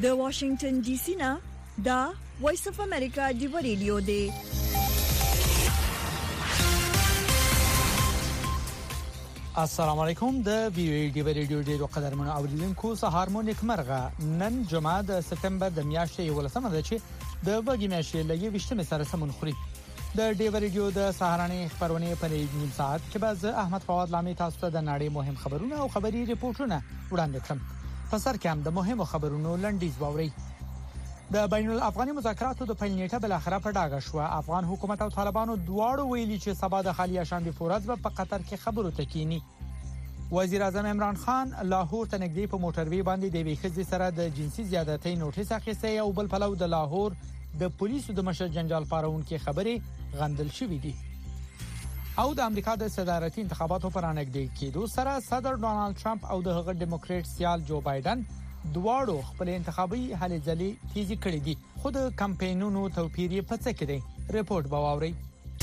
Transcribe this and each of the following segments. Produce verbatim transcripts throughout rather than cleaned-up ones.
د واشنگټن ډي سي نه دا وایس اف امریکا دی ریډیو دی. السلام علیکم. د وی او ای دی ریډیو ډیرو قدرمنو اوریدونکو سهار مو نیکمرغه. نن جمعه د سپتمبر د میاشتې یولسمه ده چې د وګړي میاشتې لګي وشتمه سره سمون خوري. د ډیو ریډیو د سهارنې خبرونه په نیم ساعت کې باز احمد فواد لامي تاسو ته د نړۍ مهم خبرونه او خبري ریپورتونه وړاندې کړم. په سر کې هم د مهمو خبرونو لنډیز باوري. د بین الافغاني مذاکراتو د پیل نیټه بل اخره په ډاګه شو. افغان حکومت او طالبانو دواړو ویلي چې سبا د خالي شنبه فورز په قطر کې خبرو تکینی. وزیر اعظم عمران خان لاهور ته نږدې په موټروي باندې د ویخزي سره د جنسي زیادتۍ نوټیس اخیسته او بل پلو د لاهور د پولیسو د مشر جنجال پارونکو خبرې غندل شوې دي. او د امریکا د صدارتي انتخاباتو پر انګډې کېدو سره صدر ډونالد ټرمپ او د هغه ډیموکریټ سیال جو بایدن دواړو خپل انتخابي هلې ځلې تیزی کړې دي. خو د کمپاینونو توپیر یې په څه کې دی؟ ریپورت باوري.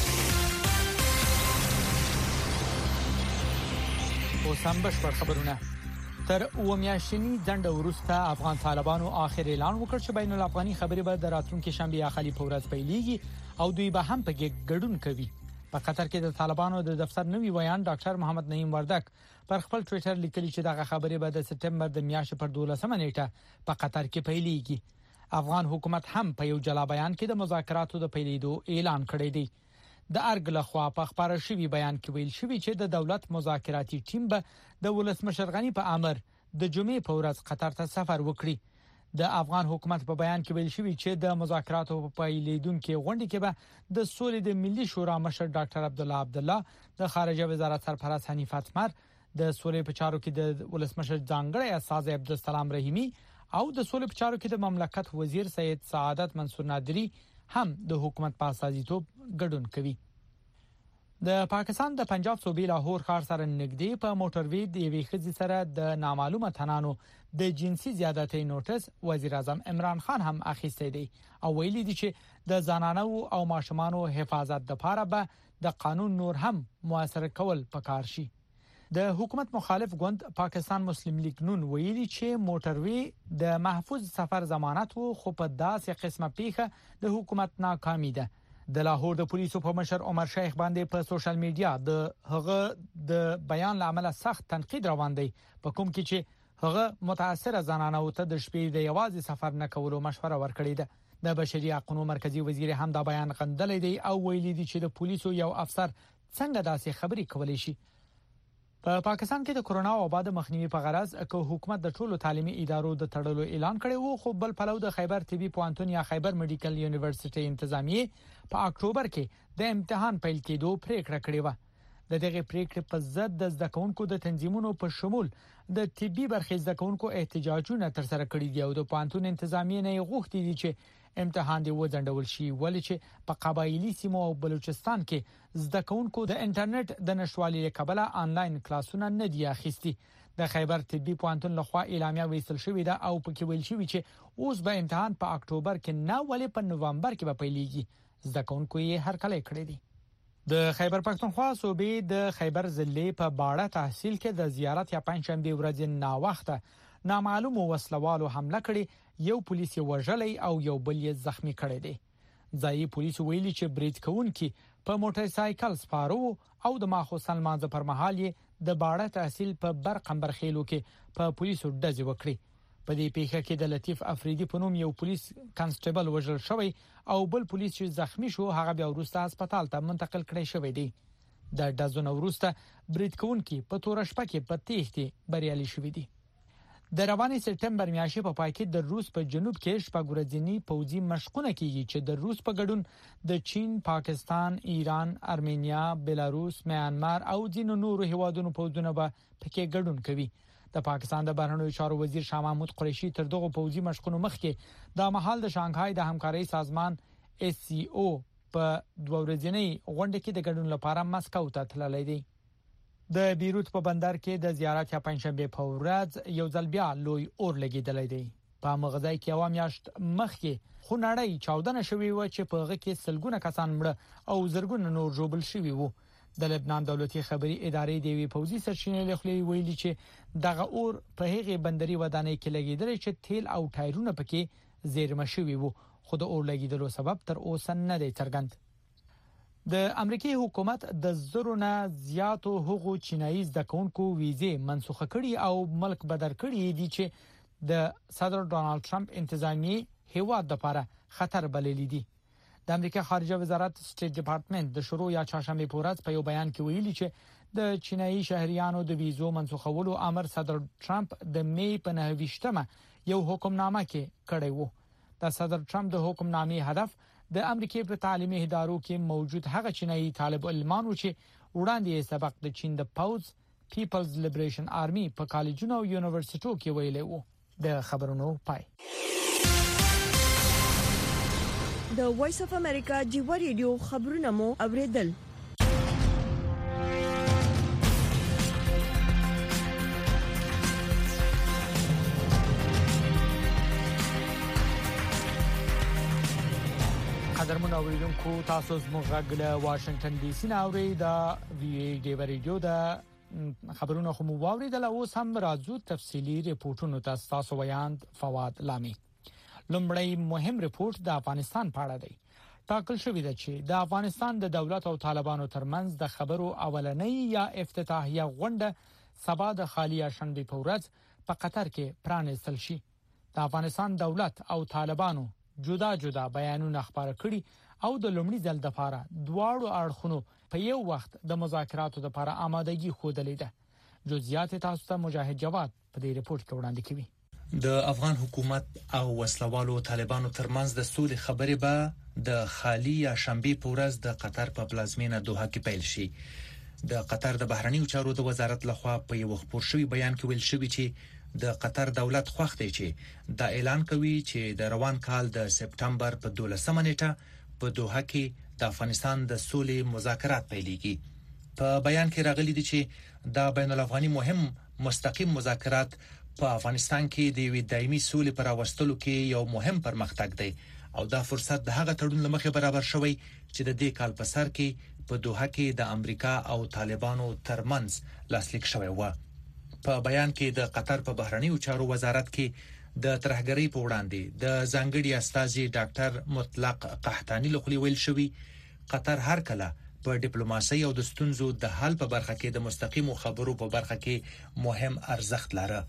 او سم بشپړ خبرونه. تر اومیاشنی ځنډ وروسته افغان طالبانو اخر اعلان وکړ چې بین الافغاني خبرې به د راتلونکي شنبه یا خالي پورز پیلېږي او دوی به هم په ګډون کوي. په قطر کې د طالبانو د دفتر نوي بیان ډاکټر محمد نعیم وردک پر خپل ټوئیټر لیکلي چې دغه خبرې به د سپتمبر د میاشتې پر دولسمه نیټه په قطر کې پیلېږي. افغان حکومت هم په یو جلا بیان کې د مذاکراتو د پیلېدو اعلان کړی دی. د ارګ لخوا په خبره شوی بیان کې ویل شوی چې د دولت مذاکراتي ټیم به د ولسمشر غنی په امر د جمعې په ورځ قطر ته سفر وکړي. د افغان حکومت په بیان کې ویل شوی چې د مذاکراتو په پیلېدونکو غونډه کې به د سولې د ملي شورا مشر ډاکټر عبدالله عبدالله، د خارجه وزارت سرپرست حنیف اتمر، د سولې په چارو کې د ولسمشر ځانګړی استاذ عبدالسلام رحیمی او د سولې په چارو کې د مملکت وزیر سید سعادت منصور نادری هم د حکومت په اساسیتوب ګډون کوي. د پاکستان د پنجاب صوبې لاهور ښار سره نږدې په موټروي د یوې ښځې سره د نامعلومه تنانو د جنسي زیادتۍ نوټیس وزیر اعظم عمران خان هم اخیستی دی او ویلي دی چې د زنانو او ماشومانو حفاظت لپاره به د قانون نور هم موثر کول پکار شي. د حکومت مخالف ګوند پاکستان مسلم لیگ نون ویلي چې موټروي د محفوظ سفر ضمانت وو، خو په داسې قسمه پیښه د حکومت ناکامي ده. د لاهور د پولیسو په مشر عمر شیخ باندې په سوشل میډیا د هغه د بیان لامل سخت تنقید روان دی، په کوم کې چې هغه متاثره زنانو ته د شپې د یوازې سفر نه کولو مشوره ورکړې ده. د بشري حقوقو مرکزی وزیر هم دا بیان غندلی دی او ویلي دی چې د پولیسو یو افسر څنګه داسې خبرې کولای شي. په پا پاکستان کې د کرونا وبا د مخنیوي په غرض که حکومت د ټولو تعلیمي ادارو د تړلو اعلان کړی وو، خو بل پلو د خیبر طبي پوهنتون یا خیبر میډیکل یونیورسيټي انتظامیه په اکتوبر کې د امتحان پیل کېدو پریکړه کړې و. د دغه پریکړې په ضد د زده کوونکو د تنظیمونو په شمول د طبي برخې زده کوونکو احتجاجونه تر سره کړي دي او د پوهنتون انتظامیه نه غوښتي دي چې امتحان دی وځنډول شي، ولې چې په قبایلی سیمو او بلوچستان کې زده کوونکو د انټرنیټ د نشوالي کبله آنلاین کلاسونه نه دی اخیستي. د خیبر طبي پوهنتون لخوا اعلامیه ویستل شوې ده او پکې ویل شوی چې اوس به امتحان په اکتوبر کې نه ولې په نومبر کې به پیلېږي. زده کوونکو یې هر کله کړی دي. د خیبر پښتونخوا صوبې د خیبر ضلع په باړه تحصیل کې د زیارت یا پنځشنبه ورځ نه وخته نامعلوم وسلوالو حمله کړې، یو پولیس وژلې او یو بل یې زخمی کړی دی. ځایي پولیس ویلي چې برید کوونکي په موټر سایکل سپارو او د ماخوستن مانځ پر مهال یې د باړه تحصیل په برقمبر خېلو کې په پولیسو ډزې وکړې. په دې پیښه کې د لطیف افریدي په نوم یو پولیس کانسټیبل وژل شوی او بل پولیس چې زخمی شو هغه بیا وروسته هسپتال ته منتقل کړی شوی دی. د ډزونو وروسته برید کوونکي په تور شپه کې په تېښتې بریالي شوي دي. د رواني سپتمبر میاشتې په پای کې د روس په جنوب کې شپږ ورځنی پوځي مشقونه کیږي چې د روس په ګډون د چین، پاکستان، ایران، ارمینیا، بلاروس، میانمار او ځینو نورو هیوادونو پوځونه به پکې ګډون کوي. د پاکستان د بهرنیو چارو وزیر شاه محمود قریشي تر دغه پوځي مشقونو مخکې د مهال د شانګهای د همکارۍ سازمان اس سی او په دوه ورځنی غونډه کې د ګډون لپاره مسکو ته تللی دی. د بیروت په بندر کې د زیارت یا پنځشنبه په ورځ یو ځل بیا لوی اور لګیدلی دی. په مغزای کې یو میاشت مخکې خو نړۍ چاودنه شوې و چې په هغه کې سلګونه کسان مړه او زرګونه نور جوړل شوي وو. د لبنان دولتي خبري ادارې د وی پوزي سرچینې لخوا ویلي چې دغه اور په هغه بندري ودانۍ کې لګیدل چې تیل او ټایرونه پکې زیرمه شوي وو، خو د اور لګیدلو سبب تر اوسه نه دی څرګند. د امریکای حکومت د زرو نه زیاتو هغو چینایي ځکونکو ویزې منسوخه کړي او ملک بدر کړي دي چې د صدر ډونالد ټرمپ انتظامیه هیواد لپاره خطر بللی دي. د امریکا خارجه وزارت سټیټ ډپارټمنټ د شروع یا چهارشنبه په ورځ په یو بیان کې ویلي چې د چینایي شهريانو د ویزو منسوخولو امر صدر ټرمپ د می په نهه ویشتمه یو حکمنامه کې کړی وو. د صدر ټرمپ د حکمنامې هدف د امریکای په تعلیمي ادارو کې موجود هغه چینایي طالب علمانو چې وړاندې سبق د چین د پاوز پیپلز لیبریشن آرمي په کالجونو او یونیورسيټو کې ویلي وو. د خبرونو پای. د وایس اف امریکا دیو ریډیو خبرونه مو اوریدل. قدرمن اوریدونکو تاسو زموږ غږ له واشنگټن ډي سي نه اورئ. د وی دیو ریډیو د خبرونه خو مو واوریدل. اوس هم راځو تفصيلي ریپورتونو ته. تاسو ویاند فواد لامي. لومړی مهم ریپورت د افغانستان په اړه دی. ټاکل شوې ده چې د افغانستان د دولت او طالبانو ترمنځ د خبرو اولنۍ یا افتتاحیه غونډه سبا د خالی شنبه په ورځ په قطر کې پرانیستل شي. د افغانستان دولت او طالبانو جدا جدا بیانونه خبره کړي او د لومړي ځل د لپاره دواړو اړخونو په یو وخت د مذاکراتو لپاره آمادګي خوده ده. جزئیات تاسو ته مجاهد جواد په دې ریپورت کې وړاندې کوي. د افغان حکومت او وسلوالو طالبانو ترمنځ د سولې خبرې به د خالی شنبه په ورځ د قطر په پلازمینه دوحه کې پیل شي. د قطر د بهرنیو چارو د وزارت لخوا په یو خبر شوی بیان کې ویل شوی چې د قطر دولت خوښ دی چې دا اعلان کوي چې د روان کال د سپټمبر په دولسمه نیټه په دوحه کې د افغانستان د سولې مذاکرات پیلېږي. په بیان کې راغلي دي چې دا بین الافغاني مهم مستقیم مذاکرات په افغانستان کې د وی دایمي سولې پر راوستلو کې یو مهم پرمختګ دی او دا فرصت د هغه تړون لمخې برابر شوی چې د دې کال په سر کې په دوحه کې د امریکا او طالبانو ترمنځ لاسلیک شوی و. په بیان کې د قطر په بهرنیو چارو وزارت کې د ترهګری په وړاندې د ځانګړي استاذي ډاکټر مطلق قحطانی لخوا ویل شوی قطر هر کله په ډیپلوماسي او د ستونزو د حل په برخه کې د مستقیمو خبرو په برخه کې مهم ارزښت لري.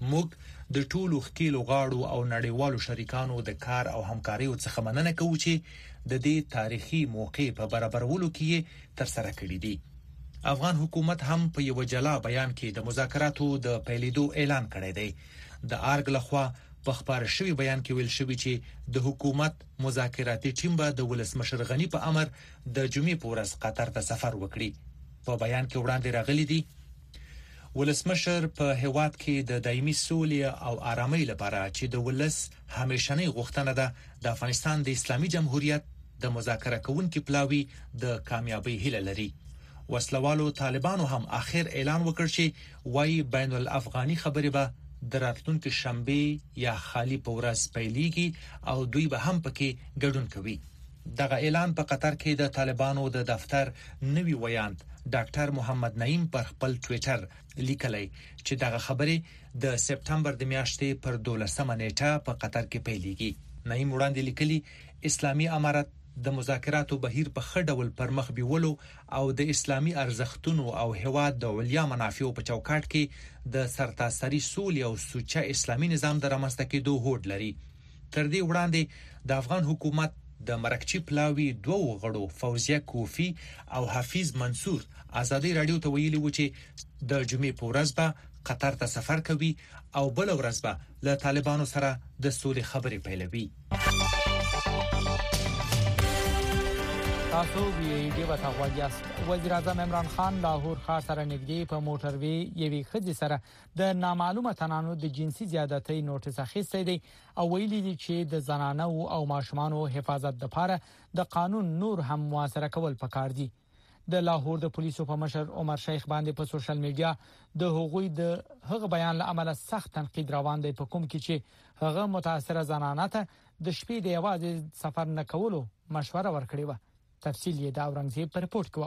موږ د ټولو خکیلو غاړو او نړیوالو شریکانو د کار او همکاریو څخه مننه کوو چې د دې تاریخي موقع په برابرولو کې تر سره کړی دي. افغان حکومت هم په یو جلا بیان کې د مذاکراتو د پیلېدو اعلان کړی دی. د آرګ لخوا په خبر شوی بیان کې ویل شوی چې د حکومت مذاکراتي ټیم به د ولسمشر غنی په امر د جمعې په ورځ قطر ته سفر وکړي. په بیان کې وړاندې راغلي دي ولسمشر په هیواد کې د دایمي سولې او آرامۍ لپاره چې د ولس همیشنۍ غوښتنه ده د افغانستان د اسلامي جمهوریت د مذاکره کوونکو پلاوی د کامیابی هیله لري. وسلوالو طالبانو هم اخر اعلان وکړ چې وايي بین الافغاني خبرې به د راتلونکي شنبه یا خالی په ورځ پیلېږي او دوی به هم پکې ګډون کوي. دغه اعلان په قطر کې د طالبانو د دفتر نوي ویاند ډاکټر محمد نعیم پر خپل ټوئیټر لیکلی چې دغه خبرې د سپټمبر د میاشتې پر دولسمه نیټه په قطر کې پیلېږي. نعیم وړاندې لیکلی اسلامي امارت د مذاکراتو بهیر په خړ ډول پر مخ بیولو او د اسلامي ارزښتونو او هواد د علیا منافعو په چوکاټ کې د سرتاسري سولې او سوچه اسلامي نظام د رامنځته کېدو هوډ لري. تر دې وړاندې د افغان حکومت د مرکچی پلاوی دوه غړو فوزیه کوفی او حفیظ منصور ازادي رادیو ته ویلي و چې د جمعې په ورځ به قطر ته سفر کوي او بل ورځ به له طالبانو سره د سولې خبرې پیلوي. تاسو ویډیو وتا غواړئ. وزیر اعظم عمران خان لاهور ښار سره نږدې په موټر وی یوې خځې سره د نامعلومه تنانو د جنسي زیادتۍ نوټس اخیستی دی او ویلي دي چې د زنانه او ماشومانو حفاظت لپاره د قانون نور هم موثر کول پکار دي. د لاهور د پولیسو په مشر عمر شیخ باندې په سوشل میډیا د هغوی د هغه بیان له امله سخت تنقید روان دی په کوم کې چې هغه متاثره زنانه ته د شپې د یوازې سفر نه کولو مشوره ورکړې و. تفصیل یې دا اورنګزیب په رپورت کې واوري.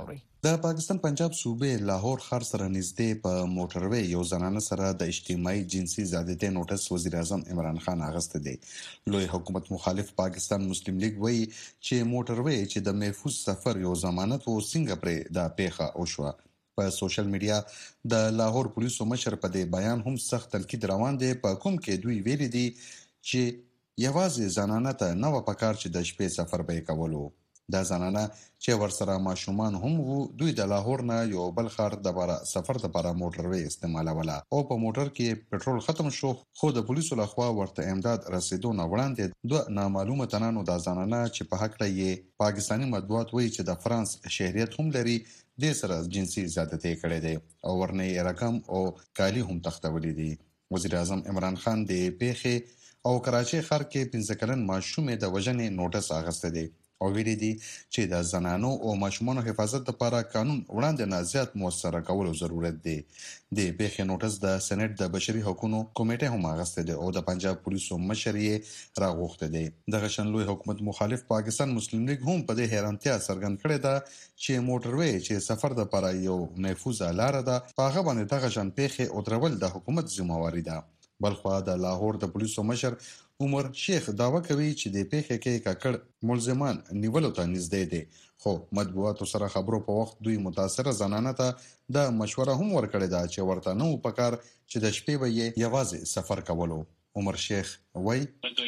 د پاکستان پنجاب صوبې لاهور ښار سره نږدې په موټروي یو زنانه سره د اجتماعي جنسي زیاتې نوټس وزیر اعظم عمران خان اغسته دی. لوی حکومت مخالف پاکستان مسلم لیگ وایي چې موټروي چې د محفوظ سفر یو ضمانت و څنګه پرې د پیښه وشوه. په سوشل میډیا د لاهور پولیسو مشر په دې بیان هم سخت تنقید روان دی، په کوم کې دوی ویلي دي چې یوازې زنانه ته نه و پکار چې د شپې سفر به کولو. دا زنانه چې ورسره ماشومان هم وو، دوی د لاهور نه یو بل ښار د بار سفر لپاره موټروي استعمالوله او په موټر کې پټرول ختم شو، خو د پولیسو لخوا ورته امداد رسیدو نه وړاندې دوه نامعلومه تنانو د زنانه چې په حق یې پاکستاني مطبوعات وایي چې د فرانس شهریت هم لري د سره جنسي زیاتې کړې دي او ورنه رقم او کالی هم تختولې دي. وزیر اعظم عمران خان د پیښې او کراچۍ ښار کې پنځه کلن ماشومې د وژنې نوټس اغسته دی او ویلي دي چې د زنانو او ماشومانو حفاظت لپاره قانون وړاندې نه زیات موثره کولو ضرورت دی. د پیښې نوټس د سېنات د بشري حقوقو کمیټه هم اغسته دی او د پنجاب پولیسو مشر یې راغوښته دی. دغه شان لوی حکومت مخالف پاکستان مسلم لیگ هم په دې حیرانتیا څرګند کړې ده چې موټروي چې سفر لپاره یو محفوظه لار ده، په هغه باندې دغه شان پیښې او درول د حکومت ذمہواری ده. بلخوا د لاهور د پولیسو مشر عمر شیخ داوا کوي چې د پیښې کې ککړ ملزمان نیولو ته نږدې دي، خو مطبوعاتو سره خبرو په وخت دوی متاثره زنانه ته د مشوره هم ورکړې ده چې ورته نه و پکار چې د شپې به یې یوازې سفر کولو. عمر شیخ وایي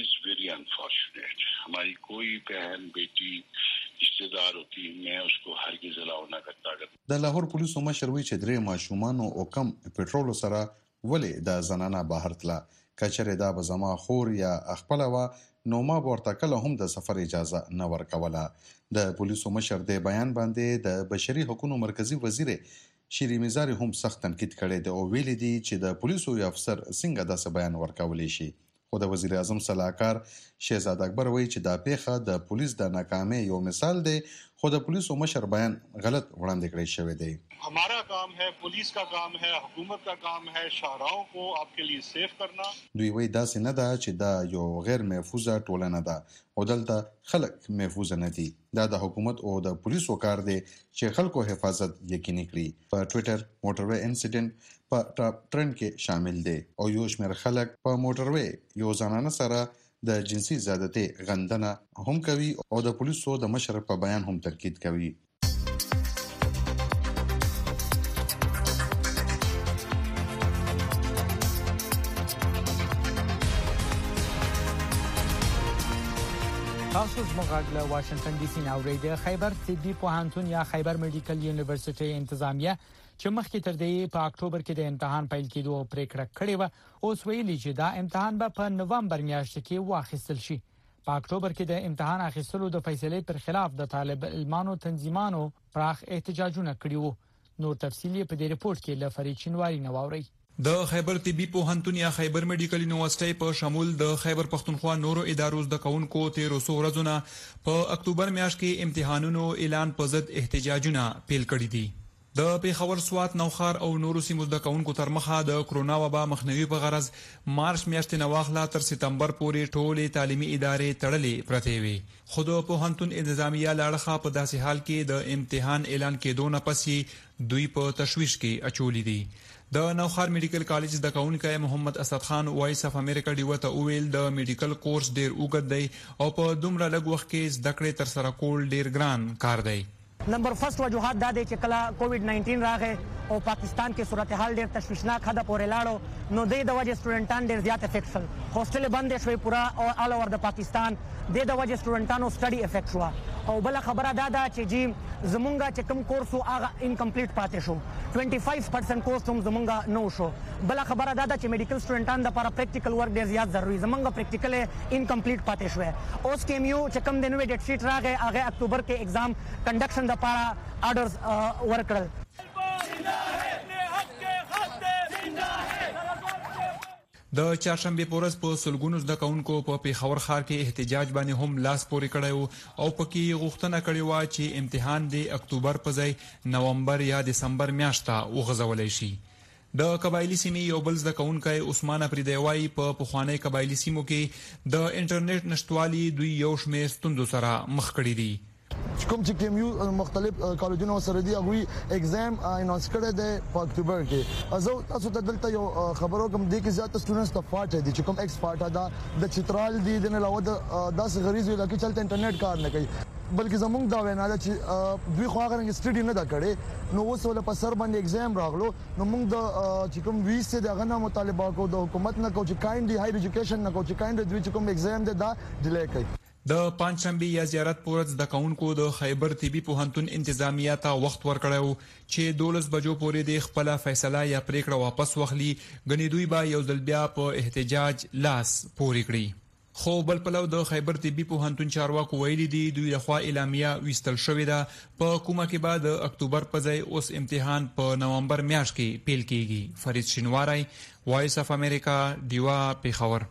हमारी कोई बहन बेटी रिश्तेदार होती मैं उसको हरगिज़ अलाउ न करता. د لاهور پولیسو مشر وایي چې درې ماشومان او کم پټرول سره ولې د زنانه بهر تله، کچره دا به زما خور یا خپل وا نو ما ورته کله هم د سفر اجازه نه ورکوله. د پولیسو مشر د بیان باندې د بشري حقوقو مرکزی وزیر شیری میزاری هم سخت تنقید کړی دی او ویلي دی چې د پولیسو یو افسر څنګه داسې بیان ورکولی شي. خو د وزیر اعظم صلاحکار شهزاد اکبر وایي چې دا پیښه د پولیس د ناکامۍ یو مثال دی، خو د پولیسو مشر بیان غلط وړاندې کړی شوی دی. हमारा काम है, पुलिस का काम है, हुकूमत का काम है शाहराहों को आपके लिए सेफ करना. دوی وایي داسې نه ده چې دا یو غیر محفوظه ټولنه ده او دلته خلک محفوظ نه دي. دا د حکومت او د پولیسو کار دی چې خلکو حفاظت یقیني کړي. په ټوئیټر موټروي انسیډنټ په ټاپ ټرند کې شامل دی او یو شمېر خلک په موټروي یو زنانه سره د جنسي زیاتې غندنه هم کوي او د پولیسو د مشر په بیان هم تاکید کوي. تاسو زموږ غږ له واشنگټن ډي سي نه اورئ. خیبر طبي پوهنتون یا خیبر میډیکل یونیورسيټي انتظامیه چې مخکې تر دې په اکتوبر کې د امتحان پیل کېدو پریکړه کړې و، اوس ویلي چې دا امتحان به په نومبر میاشت کې واخیستل شي. په اکتوبر کې د امتحان اخیستلو د فیصلې پر خلاف د طالب علمانو تنظیمانو پراخ احتجاجونه کړي وو. نور تفصیل په دې رپورت کې له فرید چنواری نه واورئ. د خیبر طبي پوهنتون یا خیبر میډیکل یونیورسيټي په شمول د خیبر پختونخوا نورو ادارو د کونکو تیرو سو ورځې په اکتوبر میاشت کې امتحانونو اعلان په ضد احتجاجونه پیل کړي دي. د پیښور سوات نوخار او نورو سیمو د کونکو تر مخه د کرونا وبا مخنیوي په غرض مارچ میاشتې نه واخله تر سپتمبر پورې ټولې تعلیمي ادارې تړلې پرتې وي. خو د پوهنتون انتظامیه لاړخه په داسې حال کې د امتحان اعلان کېدو نه پسې دوی په تشویش کې اچولې دي. د نوخار میډیکل کالج د کونکو محمد اسد خان وایس اف امریکا دیوته اویل د میډیکل کورس ډیر اوږد دی او په دومره لږ وخت کې زده کړې تر سره کول ډیر ګران کار دی. نمبر فرست وجوهات دا دی چې کله کووډ ناینټین راغی او پاکستان کې صورتحال ډیر تشویشناک حد پورې لاړو نو د د وجه سټوډنټان ډیر زیات افیکټ شول. هوسټل بند شوی پورا او آل اوور د پاکستان د د وجه سټوډنټانو سټډي افیکټ شو او بل خبره دا ده چې جی زمونږه چې کوم کورس هغه انکمپلیټ پاتې شو. پنځه و پنځه پرسنټ کورس هم زمونږه نو شو. بل خبره دا ده چې میډیکل سټوډنټان د لپاره پریکټیکل ورک ډیر زیات ضروری زمونږه پریکټیکل انکمپلیټ پاتې شو. اوس کې میو چې کوم د نوې ډیټ شیټ راغی هغه اکتوبر کې ایگزام کنډکشن د لپاره آرډرز ورکړل. د چهارشنبه پورز په سلګونو زده کوونکو په پیښور ښار کې احتجاج باندې هم لاس پورې کړی او پکې غوښتنه کړې و چې امتحان د اکتوبر په ځای نومبر یا دسمبر میاشت ته وغځولای شي. د قبایلی سیمې یو بل زده کوونکی عثمان افریدی وایي په پخوانۍ قبایلی سیمو کې د انټرنیټ نشټوالي دوی یو شمېر ستونزو سره مخ کړي دي. کوم چې کیم یو مختلف کالجونو سره دی هغه ایگزام اناونس کړی دی په اکتوبر کې ازو تاسو ته دلته یو خبرو کوم دی چې زیات سټوډنټس ته فاټ دي چې کوم ایکس فاټ دا د چترال دی د نه علاوه د داس غریز ویل کې چلته انټرنیټ کار نه کوي بلکې زمونږ دا وینا ده چې دوی خو هغه رنګ سټډي نه دا کړي نو اوس ول په سر باندې ایگزام راغلو نو موږ د چې کوم ویس ته دغه نه مطالبه کو د حکومت نه کو چې کایند هایر ایجوکیشن نه کو چې کایند دوی چې کوم ایگزام ده دا ډیلی کوي د پنځشنبه یا زیارت پورز د کونکو د خیبر طبي پوهنتون انتظامیه ته وخت ورکړیو چې دولس بجو پورې د خپل فیصله یا پریکړه واپس واخلي غنی دوی با یو ځل بیا په احتجاج لاس پورې کړی خو بل پلو د خیبر طبي پوهنتون چارواکو ویلي دي دوی لخوا اعلامیه وستل شوې ده په کومه کې بعد اکتوبر په ځای اوس امتحان په نومبر میاشت کې پیل کیږي فرید شینواری وایس اف امریکا دیوا پیښور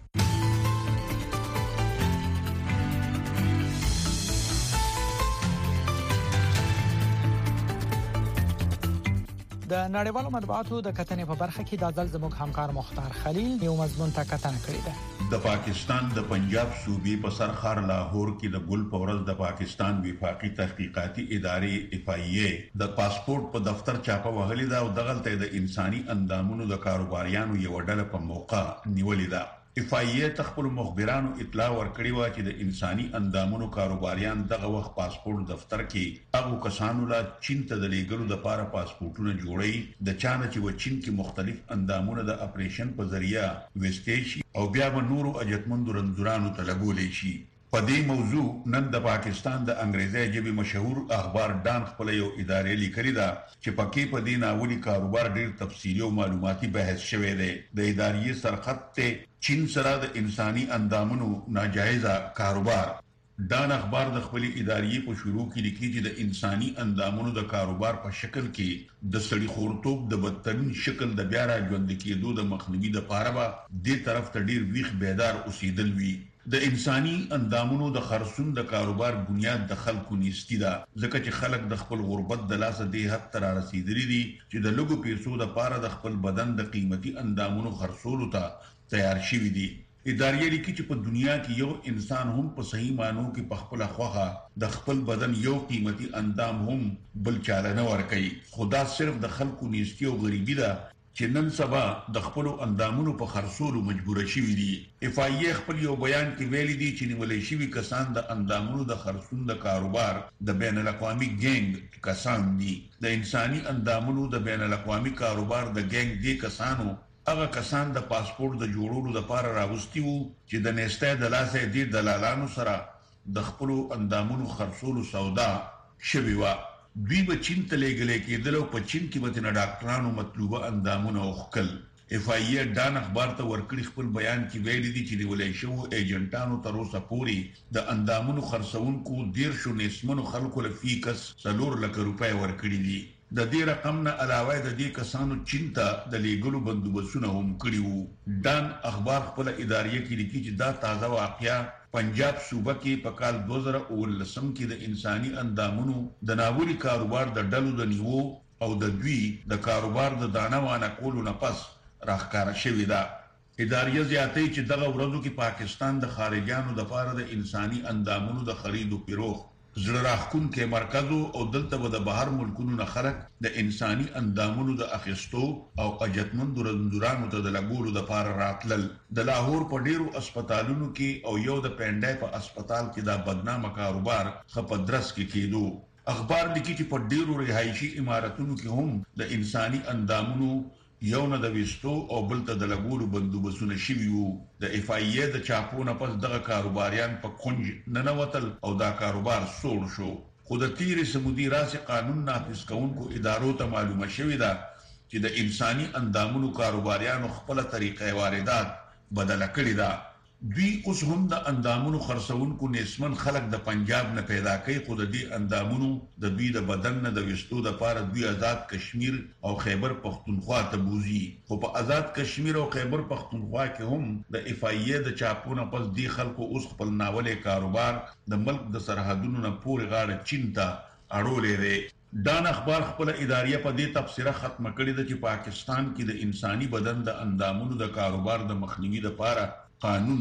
د نړیوالو مطبوعاتو د کتنې په برخه کې د ځل زموږ همکار مختار خلیل یو مضمون ته کتنه کړې ده د پاکستان د پنجاب صوبې په سر ښار لاهور کې د ګل پورز د پاکستان وفاقي تحقیقاتي ادارې اف آی ای د پاسپورت په دفتر چاپه وهلې ده او دغلته د انساني اندامونو د کاروباریانو یو ډله په موقع نیولې ده اف آی ای تخپل مخبرانو اطلاع ورکړی و چې د انساني اندامونو کاروباریان دغه وخت پاسپورت دفتر کې هغه کسانو لا چین ته د لیګلو د لپاره پاسپورتونه جوړي د چانه چې و چین کې مختلف اندامونه د اپریشن په ذریعہ وستې شي او بیا به نورو اجتمندو رنځورانو ته لګولې شي په دې موضوع نن د پاکستان د انګریزي ژبې مشهور اخبار ډان خپل یو ادارې لیکلي ده چې پکې په دې ناولي کاروبار ډېر تفصیلي او معلوماتي بحث شوی دی د ادارې سرخط ته چین سره د انساني اندامونو ناجایزه کاروبار ډان اخبار د خپل ادارې په شروع کې لیکي چې د انساني اندامونو د کاروبار په شکل کې د سړي خورتوب د بدترین شکل د بیا را ژوند کېدو د مخنیوي لپاره به دې طرف ته ډېر ویښ بیدار اوسېدل وي د انساني اندامونو د خرڅون د کاروبار بنیاد د خلکو نیستی ده ځکه چې خلک د خپل غربت د لاسه دی حد تر رسیدلي دي چې د لګو پیسو د پاره د خپل بدن د قیمتي اندامونو خرڅولو ته تیار شوي دي ادارې لیکي چې په دنیا کې یو انسان هم په صحیح معنو کې په خپل خوخه د خپل بدن یو قیمتي اندام هم بل چاله نه ورکوي خدا صرف د خلکو نیستی او غریبي ده چې نن سبا د خپل اندامونو په خرڅولو مجبور شوي دي اف آی ای خپل یو بیان کې ویلي دي چې نیولې شوي کسان د اندامونو د خرڅون د کاروبار د بین الاقوامي ګینګ کسان دي د انساني اندامونو د بین الاقوامي کاروبار د ګینګ دي کسانو هغه کسان د پاسپورت د جوړولو لپاره راوستي وو چې د نېستۍ د لاسه دي دلالانو سره د خپل اندامونو خرڅولو سودا شوي و دوی به چین ته لېږلې کېدل او په چین کې به د ډاکټرانو مطلوبه اندامونه وخکل اف آی ای ډان اخبار ته ورکړي خپل بیان کې ویلي دي چې نیولې شو ایجنټانو تر اوسه پورې د اندامونو خرڅونکو ډیر شو نسمنو خلکو له فیکس څلور لک روپۍ ورکړي دي د دې رقم نه علاوه د دې کسانو چین ته د لیګلو بندوبستونه هم کړي وو ډان اخبار خپل ادارې کې لیکي چې دا تازه واقعیا پنجاب صوبه کې په کال دوه زره اوولسم کې د انساني اندامونو د ناوړي کاروبار د ډلو د نیو او د دوی د کاروبار د دانه وانه کولو نه پس راښکاره شوې ده ادارې زیاتې چې دغه ورځو کې پاکستان د خارجيانو د لپاره د انساني اندامونو د خرید او فروخت زړه راښکون کې مرکز او دلته به د بهر ملکونو نه خلک د انساني اندامونو د اخیستو او اجتمند رندورانو ته د لګولو د لپاره راتلل د لاهور په ډیرو هسپتالونو کې او یو د پنډای په هسپتال کې دا بدنامه کاروبار خپدرس کې کېدو اخبار لیکي چې په ډیرو رهایشي عمارتونو کې هم د انساني اندامونو یو نه د وستو او بل ته د لګولو بندوبستونه شوي وو د اف آی ای د چاپونه پس دغه کاروباریان په کنج ننوتل او دا کاروبار سوړ شو خو د تیرې سمودي راسي قانون نافذ کوونکو ادارو ته معلومه شوې ده چې د انساني اندامونو کاروباریانو خپل طریقې واردات بدل کړې ده دوی اوس هم د اندامونو خرڅونکو نسمن خلک د پنجاب نه پیدا کوي خو د دې اندامونو د دوی د بدن نه د وستو د لپاره دوی آزاد کشمیر او خیبر پختونخوا ته بوزي خو په آزاد کشمیر او خیبر پختونخوا کې هم د اف آی ای د چاپونه پس دی خلکو اوس خپل ناولې کاروبار د ملک د سرحدونو نه پورې غاړه چین ته اړولې دی ډان اخبار خپل ادارې په دې تفسیره ختم کړې ده چې پاکستان کې د انساني بدن د اندامونو د کاروبار د مخنیوي لپاره قانون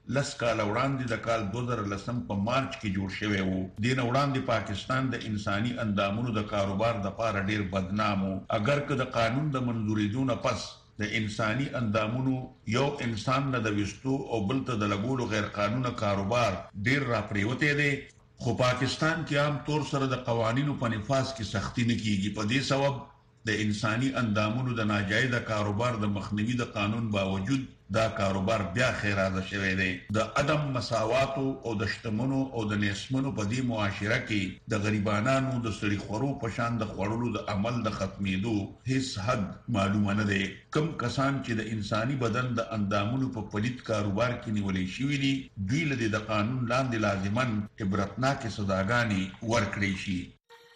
لس کال وړاندې د کال دوه زره لسم په مارچ کې جوړ شوی وو. دین وړاندې پاکستان د انساني اندامونو د کاروبار د پاره ډیر بدنام وو. اگر که د قانون د منځورېدو نه پس د انساني اندامونو یو انسان نه د وستو او بل ته د لګولو غیر قانوني کاروبار ډیر راپریوته دی، خو پاکستان کې عام طور سره د قوانینو په نفاذ کې سختی نه کیږي. په دې سبب د انساني اندامونو د ناجایز کاروبار د مخنیوي د قانون باوجود دا کاروبار بیا خیرازه شوی دی. د عدم مساوات او د شتمنو او د نسمنو په دې معاشره کې د غریبانو د سړي خورو په شان د خورلو د عمل د ختمېدو هیڅ حد معلومه نه دی. کم کسان چې د انساني بدن د اندامونو په پلیت کاروبار کې نیولې شوی دي دوی له د قانون لاندې لازمان عبرتناک سزاګانې ورکړي شي.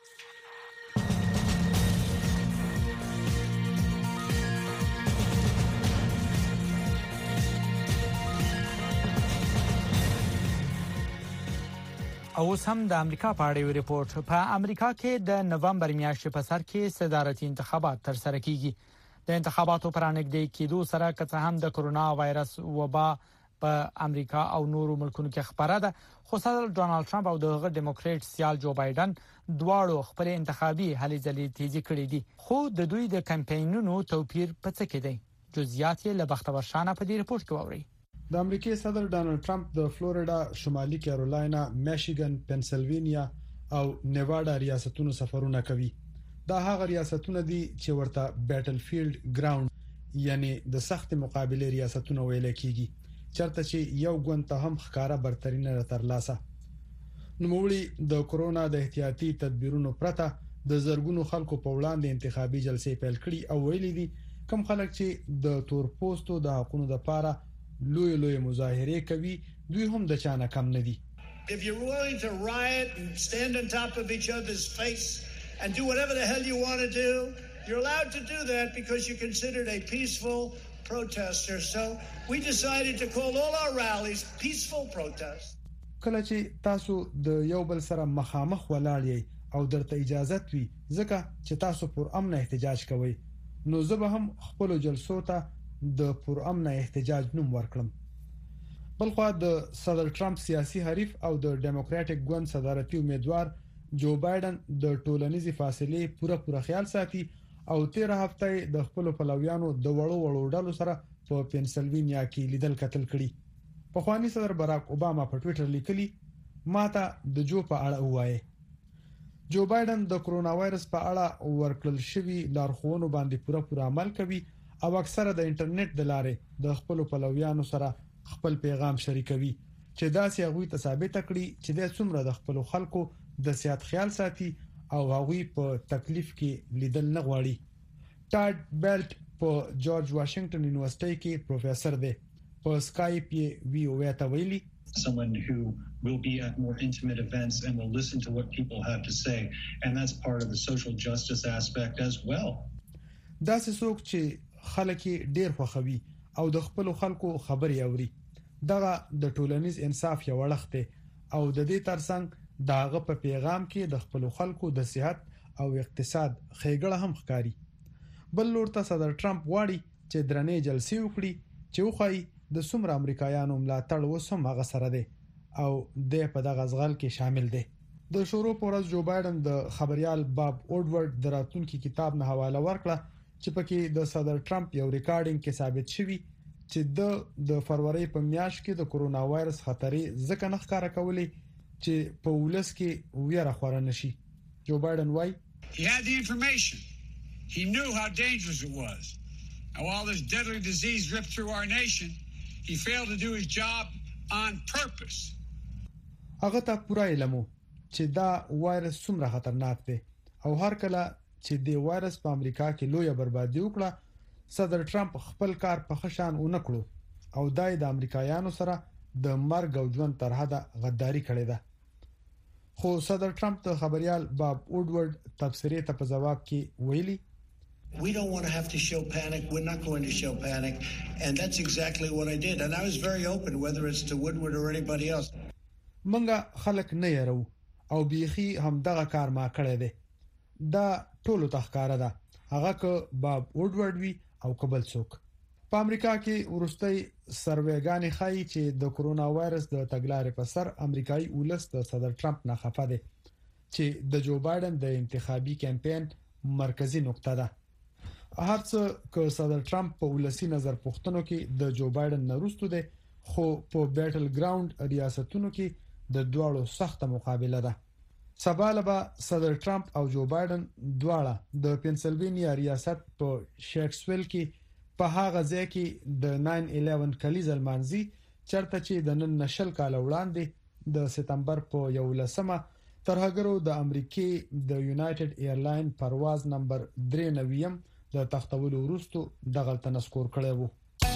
او سم د امریکا په اړه یو ریپورت. په امریکا کې د نومبر میاشتې په سر کې صدارتي انتخابات تر سره کیږي. د انتخاباتو پر انګډې کېدو سره که هم د کرونا وایرس وبا په امریکا او نورو ملکونو کې خبره ده، خو صدر ډونالد ټرمپ او دغه ډیموکریټ سیال جو بایدن دواړو خپل انتخابي هلې ځلې تیزی کړې دي. خو د دوی د کمپاینونو توپیر په څه کې دی؟ جزئیات یې له بختور شانه په دې ریپورت کې ووري. د امریکای صدر ډونالد ټرمپ د فلوریډا، شمالي کیرولاینا، میشیګن، پنسلوینیا او نیواډا ریاستونو سفرونه کوي. دا هغه ریاستونه دي چې ورته بیټل فیلډ ګراوند یعنی د سخت مقابله ریاستونه ویل کیږي، چرته چې یو ګوند ته هم ښکارا برتري نه ترلاسه. نوموړي د کرونا د احتیاطي تدبیرونو پرته د زرګونو خلکو په وړاندې انتخابي جلسې پیل کړي او ویلي دي کوم خلک چې د تور پوستو د حقوقو لپاره لوی لوی مظاهره کوي دوی هم د چانه کم نه دي. If you're willing to riot and stand on top of each other's face and do whatever the hell you want to do, you're allowed to do that because you're considered a peaceful protester. So we decided to call all our rallies peaceful protests. کله چې تاسو د یو بل سره مخامخ ولاړ یې او درته اجازه وي ځکه چې تاسو پر امن احتجاج کوئ، نو زه به هم خپل جلسو ته د پر امن احتجاج نوم ورکړم. بلخو د صدر ټرمپ سیاسي حریف او د ډیموکراټک ګوند صدارتي امیدوار جو بایدن د ټولنیزي فاصلې پوره پوره خیال ساتي او تیر هفته د خپل پلویانو د وړو وړو ډلو سره په پنسلوینیا کې لیدل کتل کړي. په خواني صدر باراک اوباما په ټوئیټر لیکلي ماته د جو په اړه وایي. جو بایدن د کرونا وایرس په اړه ورکړل شوی لارښوونو باندې پوره پوره عمل کوي او اکثره د انټرنیټ د لارې د خپل پلویانو سره خپل پیغام شریکوي چې دا سي هغه ته ثابت کړي چې د څومره د خپل خلکو د صحت خیال ساتي او هغه په تکلیف کې لیدل نه غواړي. ټاډ بیلټ په جورج واشنگټن یونیورسيټي کې پروفیسور دی. په سکایپ یې وی او ته ویلي someone who will be at more intimate events and will listen to what people have to say, and that's part of the social justice aspect as well. دا څوک چې خلک ډیر خوخوي او د خپل خلکو خبري اوري دغه د ټولنیز انصاف یو وړخته او د دې ترڅنګ داغه په پیغام کې د خپل خلکو د صحت او اقتصاد خېګړه هم ښکاری. بل لور ته صدر ټرمپ واړي چې درنې جلسې وکړي چې وخی د څومره امریکایانو ملاتړ وسم هغه سره دی او د په دغه ځغل کې شامل دی. د شروع پورز جو بایدن د خبريال باب اودورد دراتونکو کتاب نه حواله ورکړه چې پکې د صدر ټرمپ یو ریکارډینګ کې ثابت شوی چې د د فروری په میاشت کې د کرونا وایرس خطرې ځکه نه ښکارا کولې چې په ولس کې ویره خور نشي. جو بایدن وایي He had the information. He knew how dangerous it was. And while this deadly disease ripped through our nation, he failed to do his job on purpose. هغه ته پوره علم چې دا وایرس څومره خطرناک دی او هر کله چې د وایرس په امریکا کې لوی بربادي وکړه صدر ټرمپ خپل کار په خشان اونکړو او دای د امریکایانو سره د مرګ او ژوند تر حده غداری کړې ده. خو صدر ټرمپ د خبريال باب اودورد تبصرې ته په جواب کې ویلي We don't want to have to show panic. We're not going to show panic. And that's exactly what I did. And I was very open, whether it's to Woodward or anybody else. منګه خلک نه یرو او بيخي هم دغه کار ما کړی دی. دا ټولو تخکاره ده هغه که باب اودورد وی او کبل څوک. په امریکا کې ورستۍ سروېګانې ښایي چې د کرونا وایرس د تګلارې په سر امریکایي ولس د صدر ټرمپ نه خفه دي چې د جو بایدن د انتخابي کمپاین مرکزی نقطه ده. هرڅه که صدر ټرمپ په ولسی نظر پوښتنو کې د جو بایدن نه وروسته ده، خو په بیټل ګراوند ریاستونو کې د دواړو سخت مقابله ده. سبا له صدر ټرمپ او جو بایدن دواړه د پنسلوانیا ریاست په شیکسویل کې په هغه ځای کې د ناین الیون کلیزه لمانځي چرته چې د نن نشل کال وړاندې د سپتمبر په یولسمه ترهګرو د امریکای د یونایټډ ایرلاین پرواز نمبر درې نویم د تختولو وروسته دغه تنسکور کړی وو.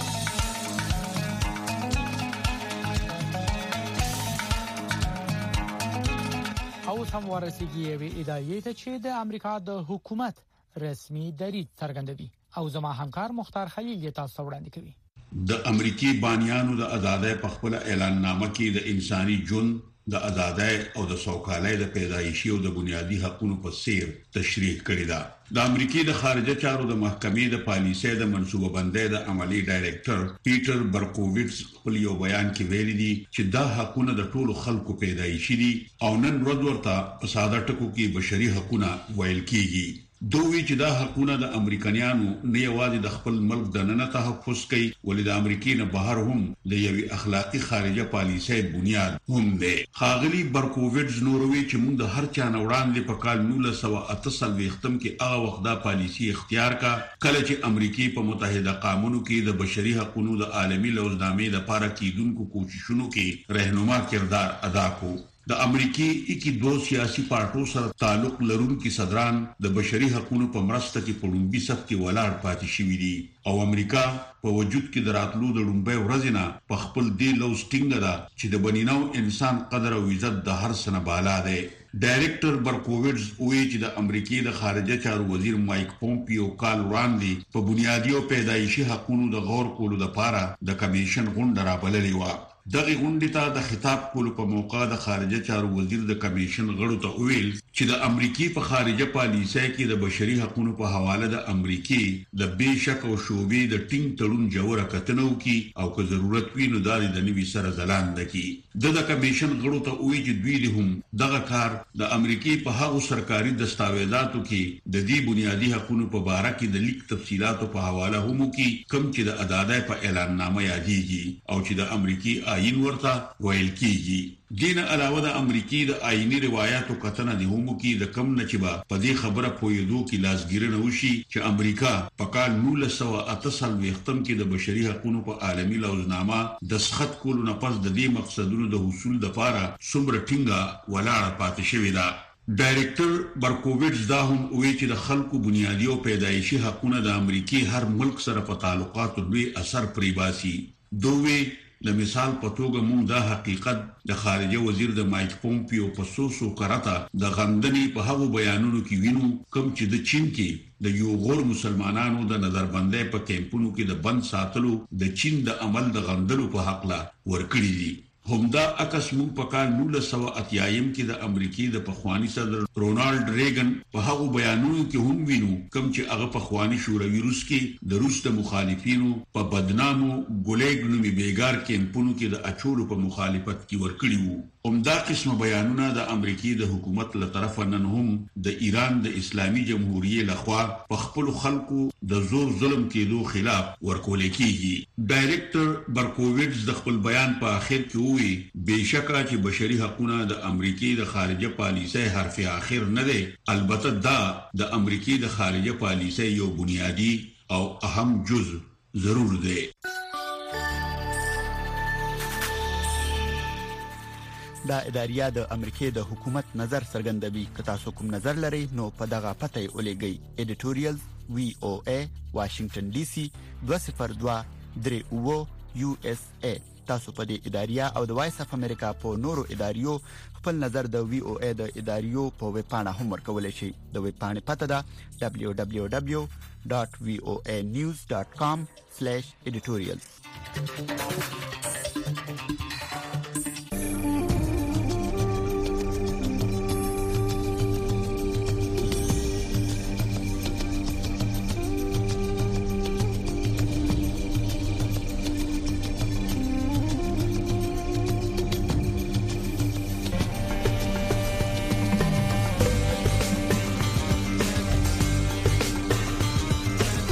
او هم ورسیږي وی ادعای ته چې د امریکا د حکومت رسمي دریځ څرګندوي او زما همکار مختار خلیل یې تاسو وړاندې کوي. د امریکای بانیانو د آزادۍ په خپل اعلان نامه کې د انساني ژوند د آزادۍ او د سوکالۍ د پیدایشي او د بنیادی حقوقو په څیر تشریح کړی ده. د امریکای د خارجه چارو د محکمې د پالیسۍ د منصوبه بندۍ د عملی ډایریکټر پیټر برکوویټس خپل یو بیان کې ویلي دي چې دا حقوقونه د ټولو خلکو پیدایشي دي او نن ورځ ورته په ساده ټکو کې بشري حقوقونه ویل کیږي. دوی چې دا حقوقونه د امریکایانو نه یوازې د خپل ملک د نن تحفظ کوي ولې د امریکای نه بهر هم د یوې اخلاقی خارجه پالیسۍ بنیاد هم دی. خاغلی برکوویټز نوروي چې موږ د هر چا نه وړاندې په کال نولس سوه اته څلوېښتم کې هغه وخت دا پالیسي اختیار کا کله چې امریکای په متحده قومونو کې د بشري حقوقو د عالمي لوزنامې لپاره کیدونکو کوششونو کې رهنما کردار ادا کو. د امریکای اکی دو سیاسي پارټو سره تعلق لرونکي صدران د بشري حقوقو په مرسته کې په لومبي صف کې ولاړ پاتې شوي دي او امریکا په وجود کې د راتلو د لومبي ورځې نه په خپل دی لوز ټینګ ده چې د بنینو انسان قدر او عزت د هر څه نه بالا دی. ډایریکټر برکوویټز وایي چې د امریکای د خارجه چارو وزیر مایک پومپیو کال وړاندې په بنیادی او پیدایشي حقوقو د غور کولو لپاره د کمیشن غونډه رابللې و. دغه غونډې ته د خطاب کولو په موقع د خارجه چارو وزیر د کمیشن غړو ته ویل چې د امریکای په خارجه پالیسۍ کې د بشري حقوقو په حواله د امریکای د بشک او شوبې د ټینګ تړون جوړه کتنو کې او که ضرورت وي نو د نوي سره ځلاند کی. د کمیشن غړو ته ویل چې دوی هم دغه کار د امریکای په هغو سرکاري دستاویزاتو کې د دې بنیادی حقوقو په اړه کې د لیک تفصيلاتو په حواله هم کې کم چې د آزادۍ په اعلان نامه یادېږي او چې د امریکای آئین ورته ویل کیږي. دین علاوه د امریکای د آئینی روایتو کتنه د همو کې د کم نه چبا په دې خبره پویدو کې لاسګیرنه وشي چې امریکا په کال نولس سوه اته څلوېښتم کې د بشري حقوقو په عالمي لوزنامه دستخط کولو نه پس د دې مقصدونو د حصول لپاره څومره ټینګه ولاړه پاتې شوې ده. ډایریکټر برکوویټز دا هم وایي چې د خلکو بنیادی او پیدایشي حقوقونه د امریکای هر ملک سره په تعلقاتو لوی اثر پرې باسي. دوی د مثال په توګه موږ دا حقیقت د خارجه وزیر د مایک پومپیو په سوسو کرتا د غندنې په هغو بیانونو کې وینو کوم چې د چین کې د یو غور مسلمانانو د نظربندۍ په کیمپونو کې د بند ساتلو د چین د عمل د غندلو په حق لا ورکړي دي. همدا عکس موږ په کال نولس سوه اتیایم کې د امریکای د پخوانی صدر رونالد ریګن په هغو بیانونو کې هم وینو کوم چې هغه پخوانی شوروي روس کې د روس د مخالفینو په بدنامو ګولېګ نومي بیګار کیمپونو کې د اچولو په مخالفت کې ورکړي وو. همدا قسم بیانونه د امریکای د حکومت له طرفه نن هم د ایران د اسلامي جمهوریت لخوا په خپل خلکو د زور ظلم کېدو خلاف ورکول کیږي. ډایریکټر برکوویټز د خپل بیان په اخر کې وی بشکره چې بشري حقوقونه د امریکای د خارجه پالیسۍ حرف اخر نه دی، البته دا د امریکای د خارجه پالیسۍ یو بنیادی او اهم جزء ضرور دی. دا اداریه د امریکای د حکومت نظر څرګندوي. که تاسو کوم نظر لرئ نو په دغه پته ولېږئ. ایډیټوریال وی او ای واشنگټن ډي سي دوه صفر دوه درې اوه یو اس ای. تاسو په دې اداریه او د وایس اف امریکا په نورو اداریو خپل نظر د وی او ای د اداریو په ویب پاڼه هم ورکولای شئ. د ویب پاڼې پته ده دبليو دبليو دبليو ډاټ وی او ای نیوز ډاټ کام سلیش ایډیټوریال.